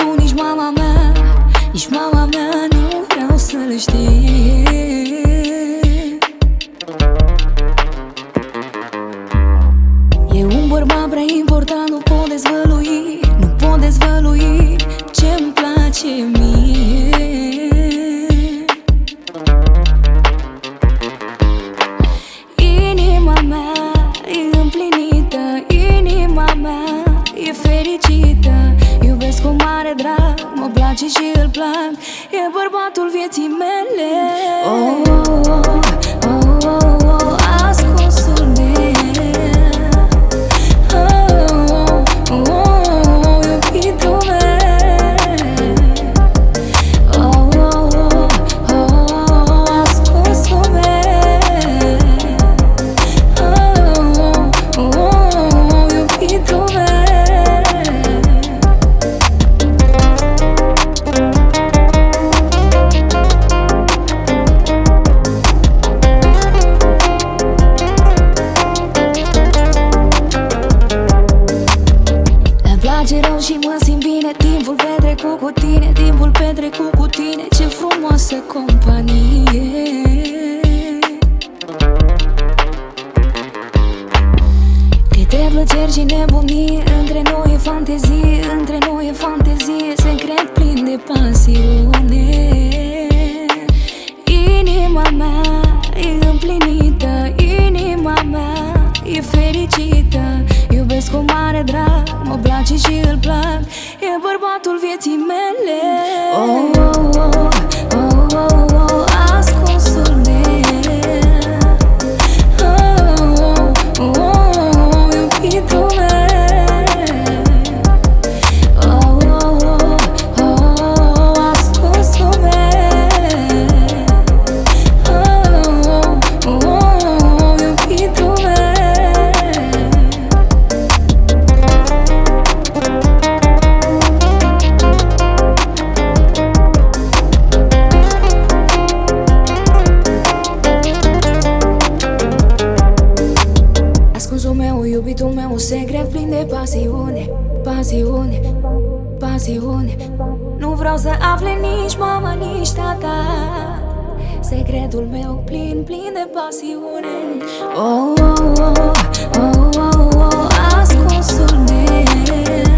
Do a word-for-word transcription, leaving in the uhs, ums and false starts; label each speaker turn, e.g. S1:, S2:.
S1: meu, nici mama mea, nici mama mea nu vreau să-l știe. E un bărbat prea important, nu pot dezvălui, nu pot dezvălui ce-mi place mie. Inima mea e împlinită, inima mea e fericită. Iubesc cu mare drag, mă place și îl plac, e bărbatul vieții mele. Oh, oh, oh, oh, oh, oh, ascunsul meu. Oh, oh, oh, oh, iubitul meu. Oh, oh, oh, oh, ascunsul meu. Oh, oh, oh, iubitul meu. Și mă simt bine, timpul petrecut cu tine, timpul petrecut cu tine, ce frumoasă companie. Câte plăceri și nebunie, între noi e fantezie, între noi e fantezie, secret plin de pasiune. Inima mea e împlinită, inima mea e fericită. Iubesc cu mare drag, mă place și îl plac, e bărbatul vieții mele. Oh, oh, oh, oh, oh, oh, ascunsul meu. Oh, oh, oh, iubitul meu. Oh, oh, oh, oh, ascunsul meu. Oh, oh, oh, iubitul meu. Iubitul meu, un secret plin de pasiune, pasiune, pasiune. Nu vreau să afle nici mama, nici tata, secretul meu plin, plin de pasiune. Oh, oh, oh, oh, oh, oh, ascunsul meu.